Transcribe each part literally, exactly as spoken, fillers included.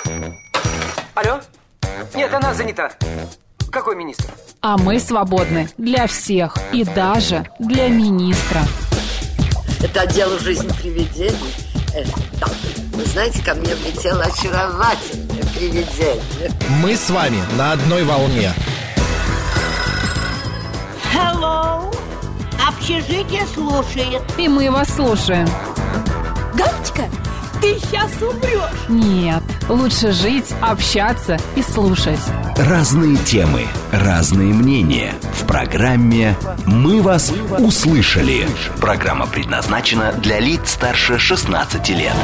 Алло? Нет, она занята. Какой министр? А мы свободны для всех и даже для министра. Это отдел «Жизнь привидений». Э, да. Вы знаете, ко мне влетело очаровательное привидение. Мы с вами на одной волне. Hello. Общежитие слушает. И мы вас слушаем. Галочка, ты сейчас умрешь. Нет, лучше жить, общаться и слушать. Разные темы, разные мнения. В программе «Мы вас услышали». Программа предназначена для лиц старше шестнадцати лет.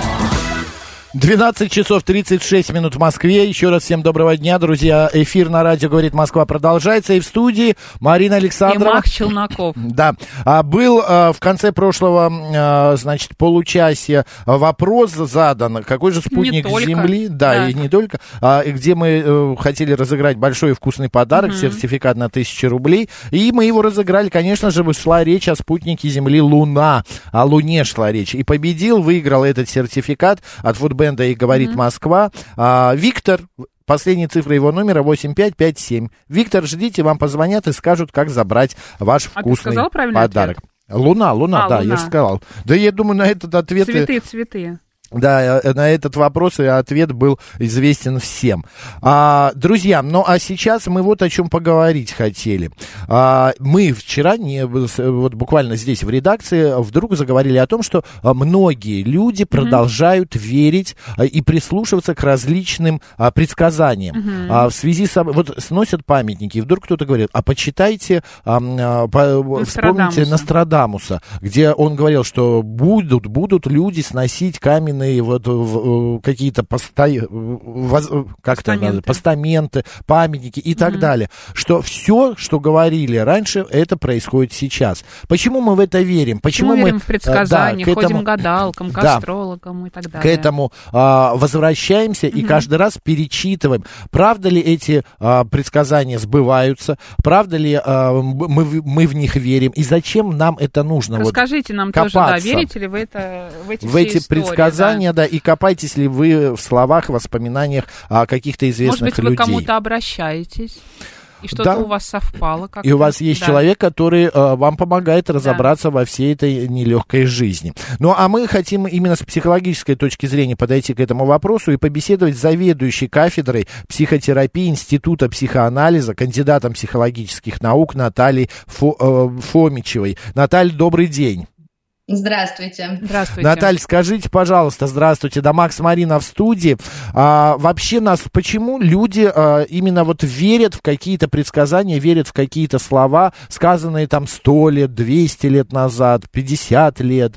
двенадцать часов тридцать шесть минут в Москве. Еще раз всем доброго дня, друзья. Эфир на радио «Говорит Москва» продолжается. И в студии Марина Александрова. И Мах Челноков. Да. Был в конце прошлого, значит, получасия вопрос задан. Какой же спутник Земли? Да, да, и не только. Где мы хотели разыграть большой и вкусный подарок, угу. сертификат на тысячу рублей. И мы его разыграли. Конечно же, шла речь о спутнике Земли Луна. О Луне шла речь. И победил, выиграл этот сертификат от футбола бенда «И говорит mm-hmm. Москва». А, Виктор, последние цифры его номера восемь пять пять семь. Виктор, ждите, вам позвонят и скажут, как забрать ваш а вкусный подарок. Ответ? Луна, Луна, а, да, Луна. Я же сказал. Да я думаю, на этот ответ... Цветы, цветы. Да, на этот вопрос и ответ был известен всем. А, друзья, ну а сейчас мы вот о чем поговорить хотели. А, мы вчера, не, вот буквально здесь в редакции, вдруг заговорили о том, что многие люди продолжают mm-hmm. верить и прислушиваться к различным а, предсказаниям. Mm-hmm. А, в связи с... Вот сносят памятники, и вдруг кто-то говорит, а почитайте, а, по, вспомните Нострадамуса, где он говорил, что будут, будут люди сносить каменные вот в, какие-то посто... воз... как-то надо, постаменты, памятники и mm-hmm. так далее. Что все, что говорили раньше, это происходит сейчас. Почему мы в это верим? Почему мы мы верим в предсказания, да, к этому... ходим к гадалкам, к да, астрологам и так далее. К этому а, возвращаемся mm-hmm. и каждый раз перечитываем, правда ли эти а, предсказания сбываются, правда ли а, мы, мы в них верим и зачем нам это нужно. Расскажите вот, нам копаться тоже, да, верите ли вы это, в эти в все эти истории, предсказания, да. Да, и копаетесь ли вы в словах, воспоминаниях о каких-то известных людей. Может быть, вы к кому-то обращаетесь, и что-то да. у вас совпало. Как-то. И у вас есть да. человек, который э, вам помогает разобраться да. во всей этой нелегкой жизни. Ну, а мы хотим именно с психологической точки зрения подойти к этому вопросу и побеседовать с заведующей кафедрой психотерапии Института психоанализа, кандидатом психологических наук Натальей Фо, э, Фомичевой. Наталья, добрый день. Здравствуйте. Здравствуйте. Наталья, скажите, пожалуйста, здравствуйте, да, Макс, Марина в студии. А, вообще нас, почему люди а, именно вот верят в какие-то предсказания, верят в какие-то слова, сказанные там сто лет, двести лет назад, пятьдесят лет?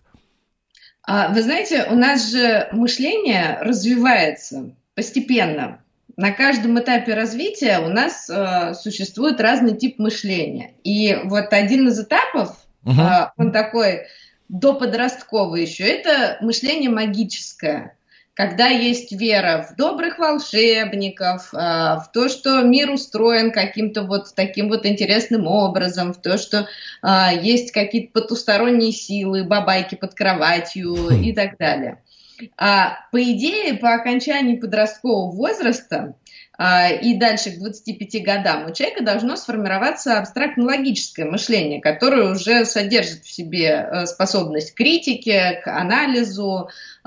А, вы знаете, у нас же мышление развивается постепенно. На каждом этапе развития у нас а, существует разный тип мышления. И вот один из этапов, угу. а, он такой... доподростковое еще, это мышление магическое, когда есть вера в добрых волшебников, в то, что мир устроен каким-то вот таким вот интересным образом, в то, что есть какие-то потусторонние силы, бабайки под кроватью и так далее. По идее, по окончании подросткового возраста и дальше к двадцати пяти годам у человека должно сформироваться абстрактно-логическое мышление, которое уже содержит в себе способность к критике, к анализу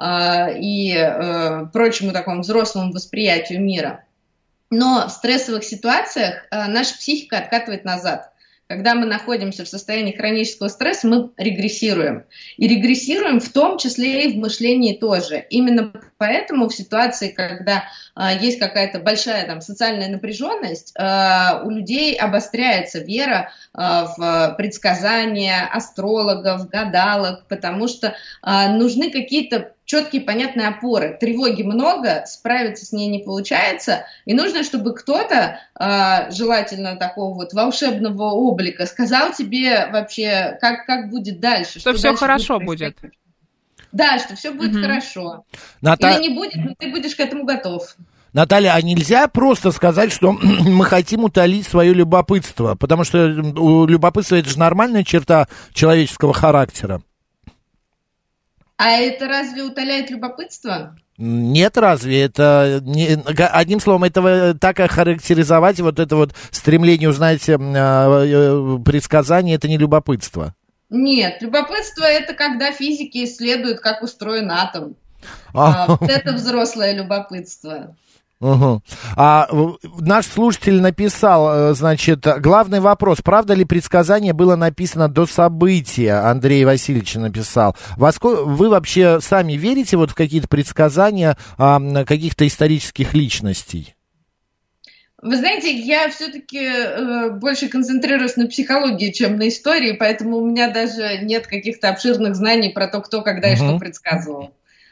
и прочему такому взрослому восприятию мира. Но в стрессовых ситуациях наша психика откатывает назад. Когда мы находимся в состоянии хронического стресса, мы регрессируем. И регрессируем в том числе и в мышлении тоже. Именно поэтому в ситуации, когда а, есть какая-то большая там, социальная напряженность, а, у людей обостряется вера а, в предсказания астрологов, гадалок, потому что а, нужны какие-то четкие, понятные опоры. Тревоги много, справиться с ней не получается, и нужно, чтобы кто-то, э, желательно такого вот волшебного облика, сказал тебе вообще, как, как будет дальше. Что, что все дальше хорошо будет. будет. Да, что все будет угу. хорошо. Ната... Или не будет, но ты будешь к этому готов. Наталья, а нельзя просто сказать, что мы хотим утолить свое любопытство? Потому что любопытство — это же нормальная черта человеческого характера. А это разве утоляет любопытство? Нет, разве? Это не, одним словом, это так охарактеризовать вот это вот стремление узнать предсказания, это не любопытство. Нет, любопытство это когда физики исследуют, как устроен атом. А, вот это взрослое любопытство. Угу. А, наш слушатель написал, значит, главный вопрос, правда ли предсказание было написано до события, Андрей Васильевич написал. Во сколько, вы вообще сами верите вот в какие-то предсказания а, каких-то исторических личностей? Вы знаете, я все-таки э, больше концентрируюсь на психологии, чем на истории, поэтому у меня даже нет каких-то обширных знаний про то, кто, когда и угу. что предсказывал.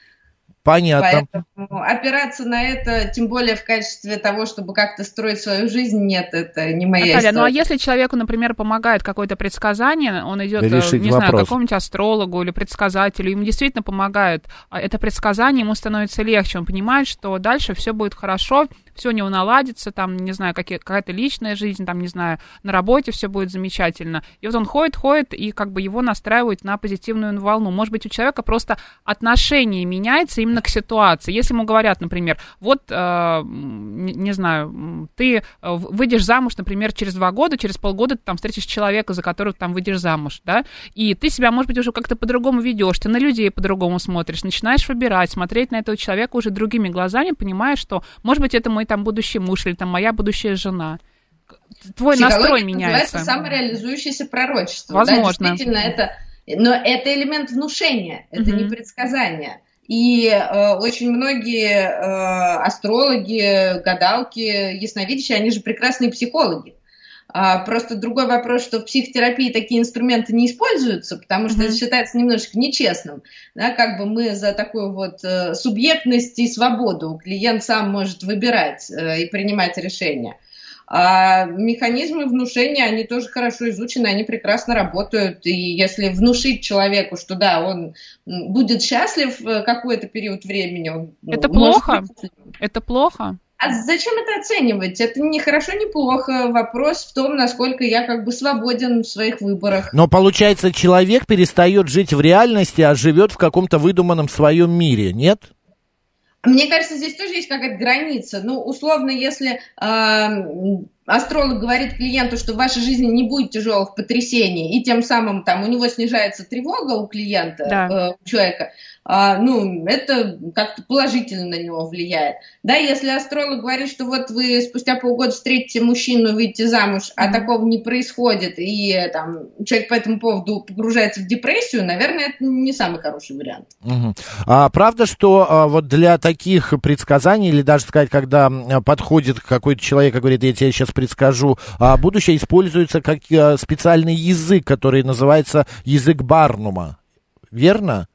Понятно. Поэтому опираться на это, тем более в качестве того, чтобы как-то строить свою жизнь, нет, это не моя Наталья, история. Ну а если человеку, например, помогает какое-то предсказание, он идет, решить не вопрос. знаю, к какому-нибудь астрологу или предсказателю, ему действительно помогает это предсказание, ему становится легче, он понимает, что дальше все будет хорошо, все у него наладится, там, не знаю, какие, какая-то личная жизнь, там, не знаю, на работе все будет замечательно. И вот он ходит, ходит, и как бы его настраивают на позитивную волну. Может быть, у человека просто отношение меняется именно к ситуации. Если ему говорят, например, вот, э, не, не знаю, ты выйдешь замуж, например, через два года, через полгода ты там встретишь человека, за которого ты там выйдешь замуж, да, и ты себя, может быть, уже как-то по-другому ведешь, ты на людей по-другому смотришь, начинаешь выбирать, смотреть на этого человека уже другими глазами, понимаешь, что, может быть, это мой там будущий муж или там моя будущая жена. Твой Психология настрой меняется. Называется самореализующееся пророчество. Возможно. Да, действительно, это, но это элемент внушения, это mm-hmm. не предсказание. И э, очень многие э, астрологи, гадалки, ясновидящие, они же прекрасные психологи. А, просто другой вопрос, что в психотерапии такие инструменты не используются, потому что mm-hmm. это считается немножко нечестным. Да, как бы мы за такую вот э, субъектность и свободу. Клиент сам может выбирать э, и принимать решения. А механизмы внушения, они тоже хорошо изучены, они прекрасно работают. И если внушить человеку, что да, он будет счастлив какой-то период времени... Он, это ну, плохо? Быть... Это плохо? А зачем это оценивать? Это не хорошо, не плохо. Вопрос в том, насколько я как бы свободен в своих выборах. Но получается, человек перестает жить в реальности, а живет в каком-то выдуманном своем мире, нет? Мне кажется, здесь тоже есть какая-то граница. Ну, условно, если э, астролог говорит клиенту, что в вашей жизни не будет тяжелых потрясений, и тем самым там у него снижается тревога у клиента, да. э, у человека, э, ну, это как-то положительно на него влияет. Да, если астролог говорит, что вот вы спустя полгода встретите мужчину, выйдете замуж, а mm-hmm. такого не происходит, и там человек по этому поводу погружается в депрессию, наверное, это не самый хороший вариант. Mm-hmm. А правда, что а, вот для таких предсказаний, или даже сказать, когда подходит какой-то человек и говорит, я тебе сейчас предскажу а будущее, используется как а, специальный язык, который называется язык Барнума. Верно?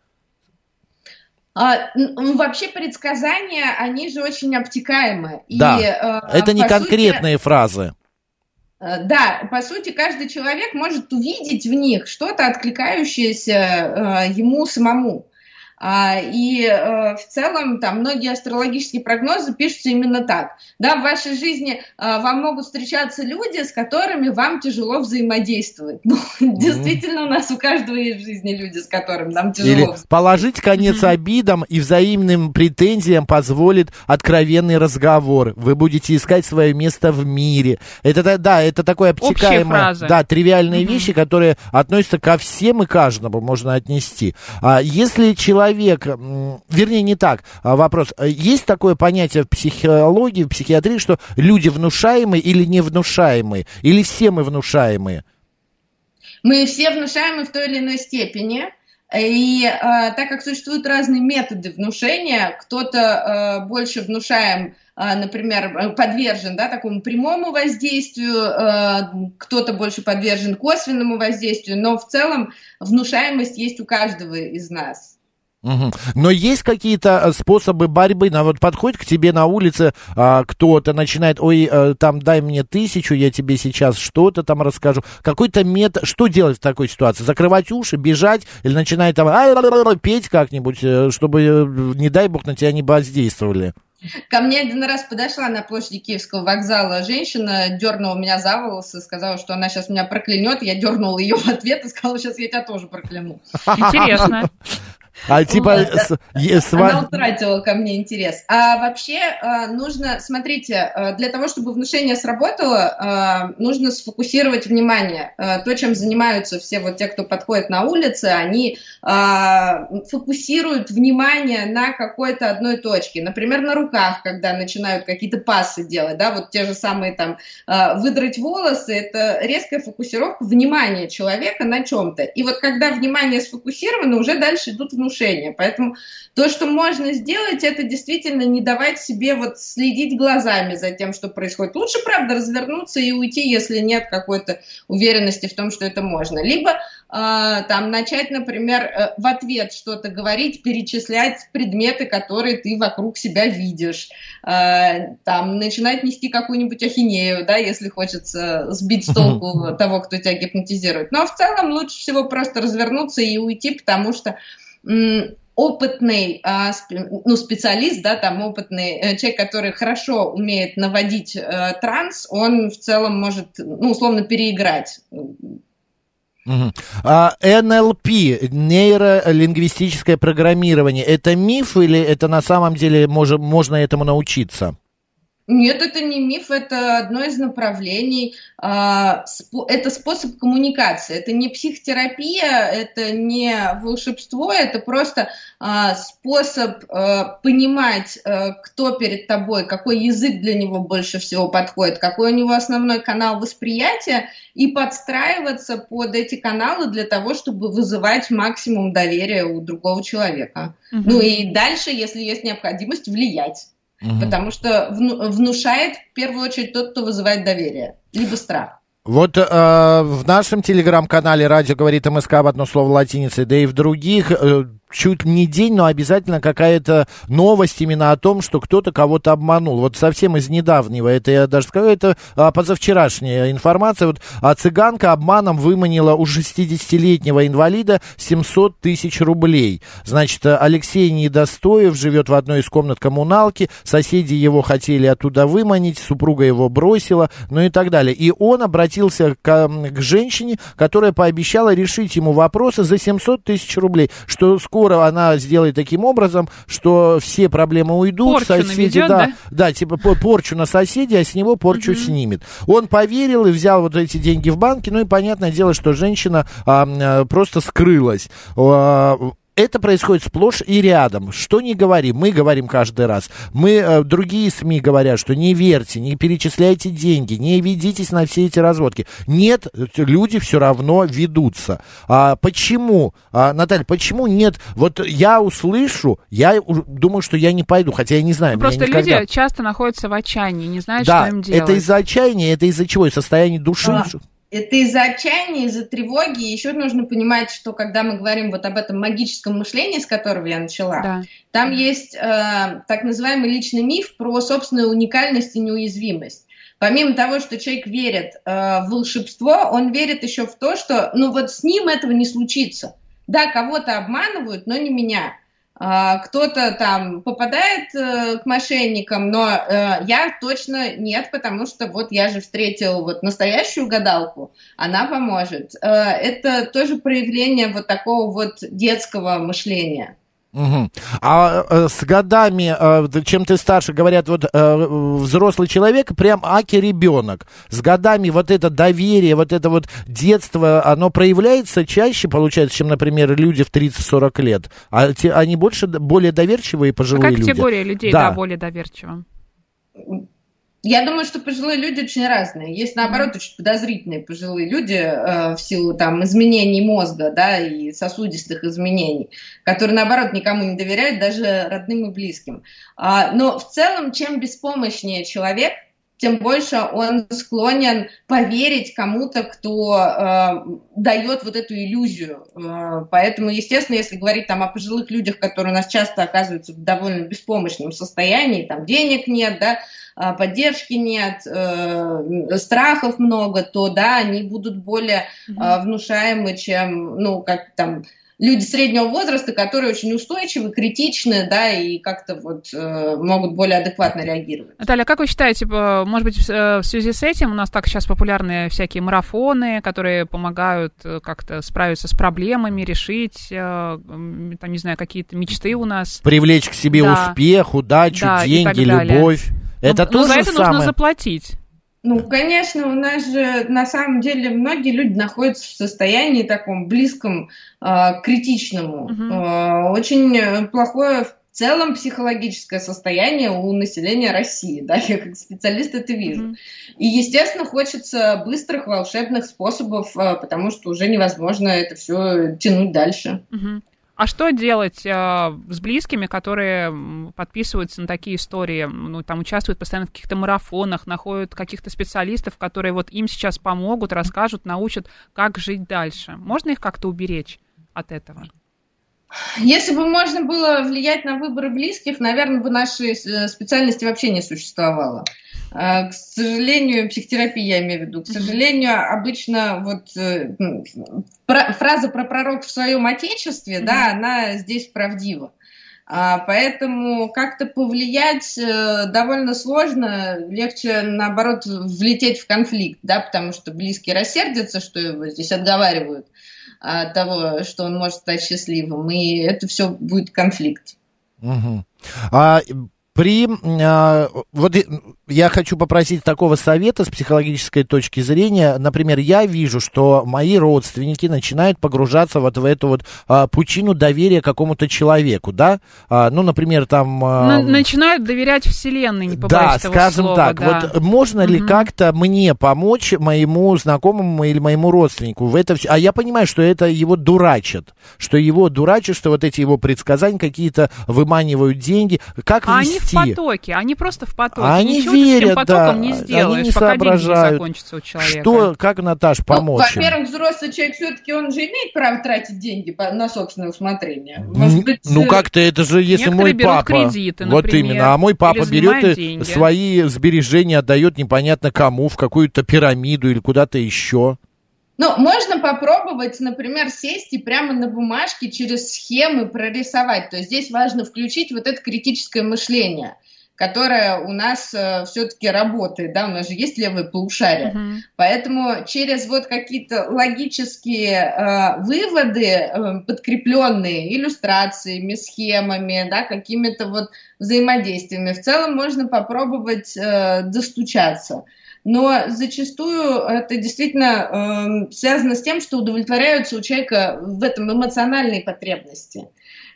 А, ну, вообще предсказания, они же очень обтекаемы. Да, и, э, это не конкретные сути, фразы. Э, да, по сути, каждый человек может увидеть в них что-то, откликающееся э, ему самому. А, и э, в целом там многие астрологические прогнозы пишутся именно так. Да, в вашей жизни э, вам могут встречаться люди, с которыми вам тяжело взаимодействовать. Ну, mm-hmm. действительно, у нас у каждого есть в жизни люди, с которыми нам тяжело. Или положить конец mm-hmm. обидам и взаимным претензиям позволит откровенный разговор. Вы будете искать свое место в мире. Это, да, это такое обтекаемое, да, тривиальные mm-hmm. вещи, которые относятся ко всем и каждому, можно отнести. А если человек Человек, вернее, не так, вопрос. Есть такое понятие в психологии, в психиатрии, что люди внушаемые или невнушаемые? Или все мы внушаемые? Мы все внушаемы в той или иной степени. И э, так как существуют разные методы внушения, кто-то э, больше внушаем, э, например, подвержен, да, такому прямому воздействию, э, кто-то больше подвержен косвенному воздействию, но в целом внушаемость есть у каждого из нас. Угу. Но есть какие-то способы борьбы? На, вот подходит к тебе на улице а, кто-то, начинает, ой, а, там, дай мне тысячу, я тебе сейчас что-то там расскажу. Какой-то метод, что делать в такой ситуации? Закрывать уши, бежать или начинать там петь как-нибудь, чтобы, не дай бог, на тебя не воздействовали? Ко мне один раз подошла на площади Киевского вокзала женщина, дернула меня за волосы, сказала, что она сейчас меня проклянет. Я дернула ее в ответ и сказала, сейчас я тебя тоже прокляну. Интересно. А типа... Вот. С, с... Она утратила ко мне интерес. А вообще нужно, смотрите, для того, чтобы внушение сработало, нужно сфокусировать внимание. То, чем занимаются все вот те, кто подходит на улице, они фокусируют внимание на какой-то одной точке. Например, на руках, когда начинают какие-то пассы делать, да, вот те же самые там выдрать волосы, это резкая фокусировка внимания человека на чем-то. И вот когда внимание сфокусировано, уже дальше идут внушения. Поэтому то, что можно сделать, это действительно не давать себе вот следить глазами за тем, что происходит. Лучше, правда, развернуться и уйти, если нет какой-то уверенности в том, что это можно. Либо э, там начать, например, э, в ответ что-то говорить, перечислять предметы, которые ты вокруг себя видишь. Э, там начинать нести какую-нибудь ахинею, да, если хочется сбить с толку того, кто тебя гипнотизирует. Но в целом лучше всего просто развернуться и уйти, потому что опытный ну, специалист, да, там опытный человек, который хорошо умеет наводить э, транс, он в целом может, ну, условно, переиграть. Uh-huh. А эн эл пи, нейролингвистическое программирование, это миф или это на самом деле мож, можно этому научиться? Нет, это не миф, это одно из направлений, это способ коммуникации, это не психотерапия, это не волшебство, это просто способ понимать, кто перед тобой, какой язык для него больше всего подходит, какой у него основной канал восприятия, и подстраиваться под эти каналы для того, чтобы вызывать максимум доверия у другого человека. Угу. Ну и дальше, если есть необходимость, влиять. Угу. Потому что внушает в первую очередь тот, кто вызывает доверие, либо страх. Вот э, в нашем телеграм-канале «Радио говорит МСК» в одно слово латиницей, да и в других... Э, чуть не день, но обязательно какая-то новость именно о том, что кто-то кого-то обманул. Вот совсем из недавнего, это я даже скажу, это а, позавчерашняя информация. Вот а, цыганка обманом выманила у шестидесятилетнего инвалида семьсот тысяч рублей. Значит, Алексей Недостоев живет в одной из комнат коммуналки, соседи его хотели оттуда выманить, супруга его бросила, ну и так далее. И он обратился к, к женщине, которая пообещала решить ему вопросы за семьсот тысяч рублей, что скоро Скоро она сделает таким образом, что все проблемы уйдут. Порчу соседи, наведет, да, да? да, типа порчу на соседей, а с него порчу uh-huh. снимет. Он поверил и взял вот эти деньги в банке, ну и понятное дело, что женщина а, а, просто скрылась. А, это происходит сплошь и рядом. Что ни говори, мы говорим каждый раз. Мы, э, другие СМИ говорят, что не верьте, не перечисляйте деньги, не ведитесь на все эти разводки. Нет, люди все равно ведутся. А, почему, а, Наталья, почему нет? Вот я услышу, я думаю, что я не пойду, хотя я не знаю. Ну, просто никогда... люди часто находятся в отчаянии, не знают, да, что им делать. это из-за отчаяния, это из-за чего? Из состояния души? А. Это из-за отчаяния, из-за тревоги. Еще нужно понимать, что когда мы говорим вот об этом магическом мышлении, с которого я начала, да. там есть э, так называемый личный миф про собственную уникальность и неуязвимость. Помимо того, что человек верит э, в волшебство, он верит еще в то, что ну вот с ним этого не случится. Да, кого-то обманывают, но не меня. Кто-то там попадает э, к мошенникам, но э, я точно нет, потому что вот я же встретил вот настоящую гадалку, она поможет. Э, это тоже проявление вот такого вот детского мышления. Угу. А э, с годами, э, чем ты старше, говорят, вот э, взрослый человек прям аки ребенок. С годами вот это доверие, вот это вот детство, оно проявляется чаще, получается, чем, например, люди в тридцать-сорок лет. А те, они больше, более доверчивые пожилые люди. Какая категория людей, да, да более доверчива? Я думаю, что пожилые люди очень разные. Есть, наоборот, очень подозрительные пожилые люди э, в силу там, изменений мозга, да, и сосудистых изменений, которые, наоборот, никому не доверяют, даже родным и близким. А, но в целом, чем беспомощнее человек, тем больше он склонен поверить кому-то, кто э, дает вот эту иллюзию. Э, поэтому, естественно, если говорить там, о пожилых людях, которые у нас часто оказываются в довольно беспомощном состоянии, там денег нет, да, поддержки нет, э, страхов много, то да, они будут более э, внушаемы, чем, ну, как там, люди среднего возраста, которые очень устойчивы, критичны, да, и как-то вот э, могут более адекватно реагировать. Наталья, как вы считаете, может быть, в связи с этим у нас так сейчас популярны всякие марафоны, которые помогают как-то справиться с проблемами, решить, там, не знаю, какие-то мечты у нас? Привлечь к себе да. успех, удачу, да, деньги, любовь. Это но, то но же за это самое. нужно заплатить. Ну, конечно, у нас же на самом деле многие люди находятся в состоянии таком близком э, критичному. Uh-huh. Э, очень плохое в целом психологическое состояние у населения России, да, я как специалист это вижу. Uh-huh. И, естественно, хочется быстрых волшебных способов, э, потому что уже невозможно это все тянуть дальше. Uh-huh. А что делать э, с близкими, которые подписываются на такие истории, ну, там участвуют постоянно в каких-то марафонах, находят каких-то специалистов, которые вот им сейчас помогут, расскажут, научат, как жить дальше? Можно их как-то уберечь от этого? Если бы можно было влиять на выборы близких, наверное, бы нашей специальности вообще не существовало. К сожалению, психотерапия, я имею в виду, к сожалению, обычно вот фраза про пророк в своем отечестве, mm-hmm. да, она здесь правдива. Поэтому как-то повлиять довольно сложно, легче, наоборот, влететь в конфликт, да, потому что близкие рассердятся, что его здесь отговаривают от того, что он может стать счастливым, и это все будет конфликт. Угу. А при... А, вот я хочу попросить такого совета с психологической точки зрения. Например, я вижу, что мои родственники начинают погружаться вот в эту вот а, пучину доверия какому-то человеку, да? А, ну, например, там... А... Начинают доверять Вселенной, не побоюсь да, этого скажем слова. так. Да. Вот можно угу. ли как-то мне помочь, моему знакомому или моему родственнику в это все? А я понимаю, что это его дурачат, что его дурачат, что вот эти его предсказания какие-то выманивают деньги. Как а вести? Они в потоке, они просто в потоке. Они Ничего верят, ты с этим потоком да, не сделаешь, они не пока соображают. деньги не закончатся у человека. Что, как, Наташ, помочь? Ну, во-первых, взрослый человек все-таки, он же имеет право тратить деньги на собственное усмотрение. Может быть, ну, как-то это же, если мой папа... кредиты, вот например, именно, а мой папа берет и деньги. свои сбережения отдает непонятно кому, в какую-то пирамиду или куда-то еще. Ну, можно попробовать, например, сесть и прямо на бумажке через схемы прорисовать. То есть здесь важно включить вот это критическое мышление, которое у нас э, все-таки работает, да, у нас же есть левое полушарие. Uh-huh. Поэтому через вот какие-то логические э, выводы, э, подкрепленные иллюстрациями, схемами, да, какими-то вот взаимодействиями, в целом можно попробовать э, достучаться. Но зачастую это действительно э, связано с тем, что удовлетворяются у человека в этом эмоциональные потребности.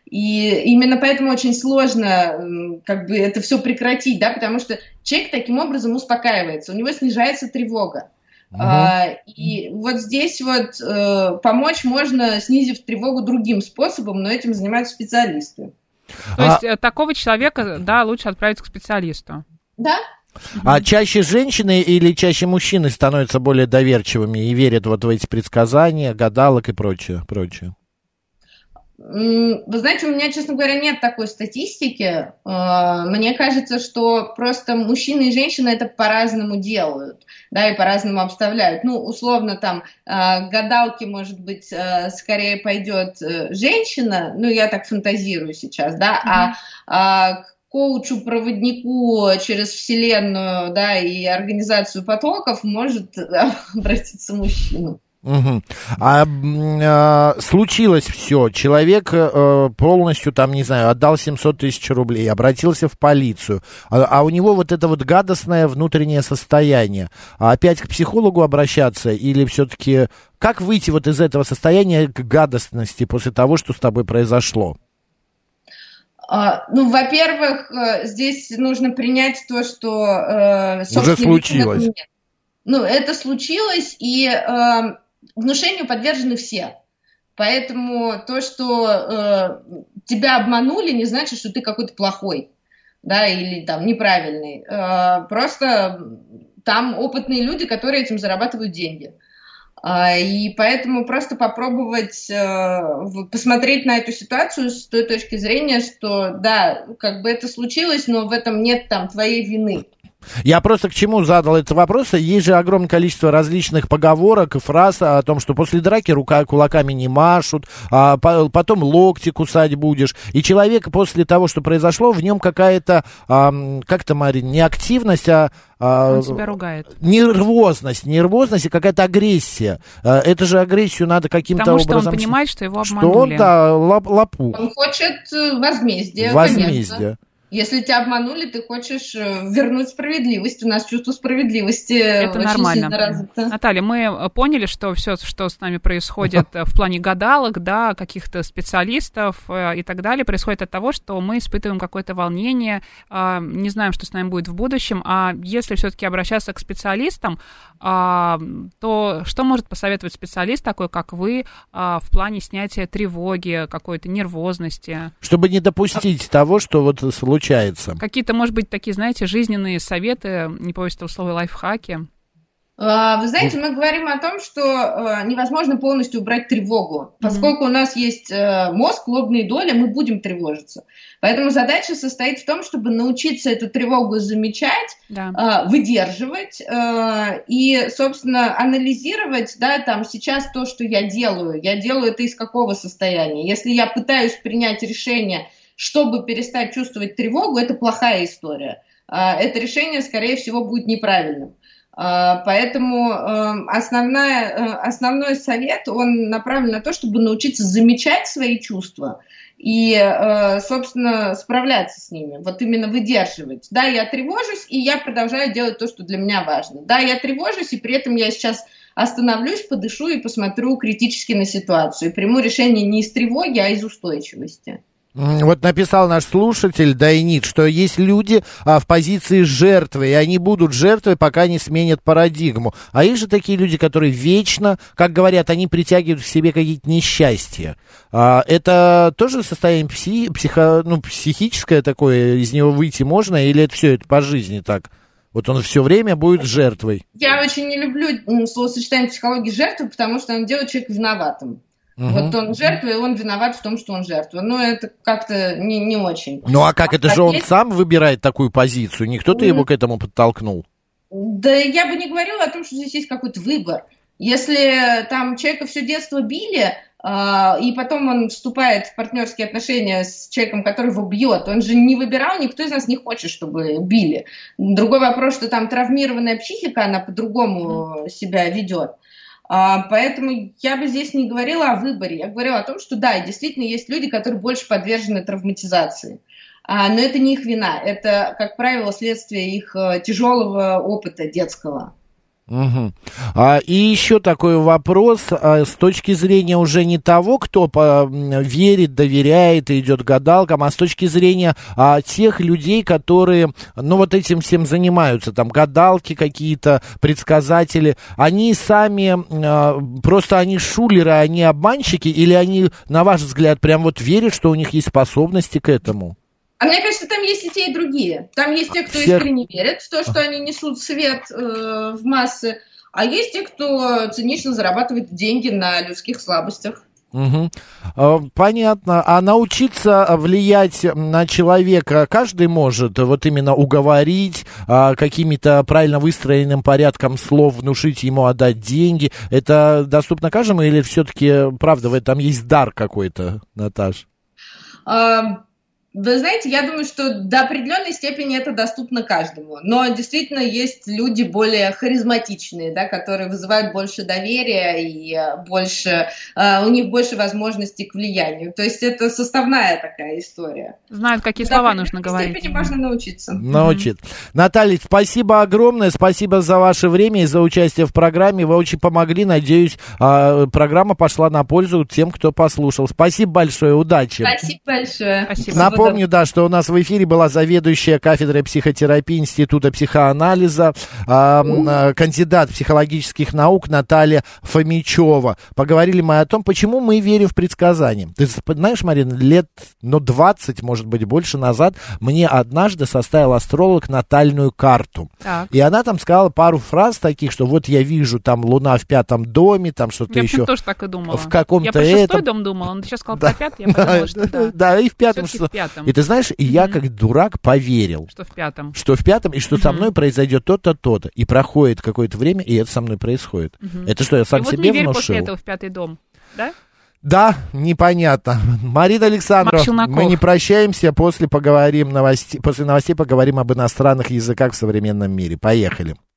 И именно поэтому очень сложно э, как бы это все прекратить, да, потому что человек таким образом успокаивается, у него снижается тревога. Uh-huh. А, и вот здесь вот э, помочь можно, снизив тревогу другим способом, но этим занимаются специалисты. То есть а... такого человека, да, лучше отправить к специалисту? Да. А чаще женщины или чаще мужчины становятся более доверчивыми и верят вот в эти предсказания, гадалок и прочее, прочее? Вы знаете, у меня, честно говоря, нет такой статистики. Мне кажется, что просто мужчины и женщины это по-разному делают, да, и по-разному обставляют. Ну, условно, там, гадалки, может быть, скорее пойдет женщина, ну, я так фантазирую сейчас, да, mm-hmm. а коучу-проводнику через Вселенную, да, и организацию потоков может обратиться мужчина. Угу. А, а случилось все, человек а, полностью там, не знаю, отдал семьсот тысяч рублей, обратился в полицию, а, а у него вот это вот гадостное внутреннее состояние. А опять к психологу обращаться или все-таки как выйти вот из этого состояния к гадостности после того, что с тобой произошло? Ну, во-первых, здесь нужно принять то, что... Э, Уже случилось. Нет. Ну, это случилось, и э, внушению подвержены все. Поэтому то, что э, тебя обманули, не значит, что ты какой-то плохой, да, или там неправильный. Э, просто там опытные люди, которые этим зарабатывают деньги. И поэтому просто попробовать э, посмотреть на эту ситуацию с той точки зрения, что да, как бы это случилось, но в этом нет там твоей вины. Я просто к чему задал этот вопрос. Есть же огромное количество различных поговорок и фраз о том, что после драки рука, кулаками не машут, а потом локти кусать будешь. И человек после того, что произошло, в нем какая-то, а, как-то, Марин, не активность, а... Он себя ругает. Нервозность, нервозность и какая-то агрессия. Это же агрессию надо каким-то Потому образом... Потому что он понимает, что его обманули. Что он, да, лап, лопух. Он хочет возмездия, Возмездие. Конечно. Если тебя обманули, ты хочешь вернуть справедливость. У нас чувство справедливости это очень нормально. сильно развито. Наталья, мы поняли, что все, что с нами происходит в плане гадалок, да, каких-то специалистов и так далее, происходит от того, что мы испытываем какое-то волнение, не знаем, что с нами будет в будущем. А если все-таки обращаться к специалистам, то что может посоветовать специалист такой, как вы, в плане снятия тревоги, какой-то нервозности? Чтобы не допустить того, что вот случается. Какие-то, может быть, такие, знаете, жизненные советы, не побоюсь этого слова, лайфхаки? Вы знаете, мы говорим о том, что невозможно полностью убрать тревогу. Поскольку mm-hmm. у нас есть мозг, лобные доли, мы будем тревожиться. Поэтому задача состоит в том, чтобы научиться эту тревогу замечать, да. выдерживать и, собственно, анализировать, да, там, сейчас то, что я делаю. Я делаю это из какого состояния? Если я пытаюсь принять решение, чтобы перестать чувствовать тревогу, это плохая история. Это решение, скорее всего, будет неправильным. Поэтому основная, основной совет, он направлен на то, чтобы научиться замечать свои чувства и, собственно, справляться с ними. Вот именно выдерживать. Да, я тревожусь, и я продолжаю делать то, что для меня важно. Да, я тревожусь, и при этом я сейчас остановлюсь, подышу и посмотрю критически на ситуацию. И приму решение не из тревоги, а из устойчивости. Вот написал наш слушатель Дайнит, что есть люди а, в позиции жертвы, и они будут жертвой, пока не сменят парадигму. А есть же такие люди, которые вечно, как говорят, они притягивают к себе какие-то несчастья. А, это тоже состояние пси, психо, ну, психическое такое, из него выйти можно, или это все это по жизни так? Вот он все время будет жертвой. Я очень не люблю словосочетание психологии жертвы, потому что он делает человека виноватым. Угу. Вот он жертва, и он виноват в том, что он жертва. Но это как-то не, не очень. Ну а как, это а же он есть... сам выбирает такую позицию? Не кто-то его к этому подтолкнул? Да я бы не говорила о том, что здесь есть какой-то выбор. Если там человека все детство били, э, и потом он вступает в партнерские отношения с человеком, который его бьет, он же не выбирал, никто из нас не хочет, чтобы били. Другой вопрос, что там травмированная психика, она по-другому себя ведет. Поэтому я бы здесь не говорила о выборе. Я говорила о том, что да, действительно есть люди, которые больше подвержены травматизации. Но это не их вина. Это, как правило, следствие их тяжелого опыта детского. Угу. А, и еще такой вопрос а, с точки зрения уже не того, кто по, верит, доверяет и идет к гадалкам, а с точки зрения а, тех людей, которые, ну, вот этим всем занимаются, там, гадалки какие-то, предсказатели, они сами, а, просто они шулеры, они обманщики, или они, на ваш взгляд, прям вот верят, что у них есть способности к этому? А мне кажется, там есть и те, и другие. Там есть те, кто Всех... искренне верит в то, что они несут свет э, в массы, а есть те, кто цинично зарабатывает деньги на людских слабостях. Угу. Понятно. А научиться влиять на человека каждый может? Вот именно уговорить, какими-то правильно выстроенным порядком слов внушить ему отдать деньги. Это доступно каждому или все-таки, правда, в этом есть дар какой-то, Наташ? А... Вы знаете, я думаю, что до определенной степени это доступно каждому, но действительно есть люди более харизматичные, да, которые вызывают больше доверия и больше, у них больше возможностей к влиянию. То есть это составная такая история. Знают, какие до слова нужно говорить. До степени можно научиться. Научит. Mm-hmm. Наталья, спасибо огромное, спасибо за ваше время и за участие в программе. Вы очень помогли, надеюсь, программа пошла на пользу тем, кто послушал. Спасибо большое, удачи. Спасибо большое. Спасибо. Напомню, да, что у нас в эфире была заведующая кафедрой психотерапии Института психоанализа, э, кандидат психологических наук Наталья Фомичева. Поговорили мы о том, почему мы верим в предсказания. Ты знаешь, Марина, лет, ну, двадцать, может быть, больше назад мне однажды составил астролог натальную карту. Так. И она там сказала пару фраз таких, что вот я вижу там Луна в пятом доме, там что-то я еще. Я тоже так и думала. В каком-то я про шестой этом... дом думала, он сейчас сказал про пятый, я подумала, что да. Да, и в пятом, что, пятом. И ты знаешь, и я как дурак поверил. Что в пятом. Что в пятом, и что со мной произойдет то-то, то-то. И проходит какое-то время, и это со мной происходит. Это что, я сам и вот себе не верь внушил? после этого в пятый дом, да? Да, непонятно. Марина Александровна, мы не прощаемся, после поговорим новостей, после новостей поговорим об иностранных языках в современном мире. Поехали.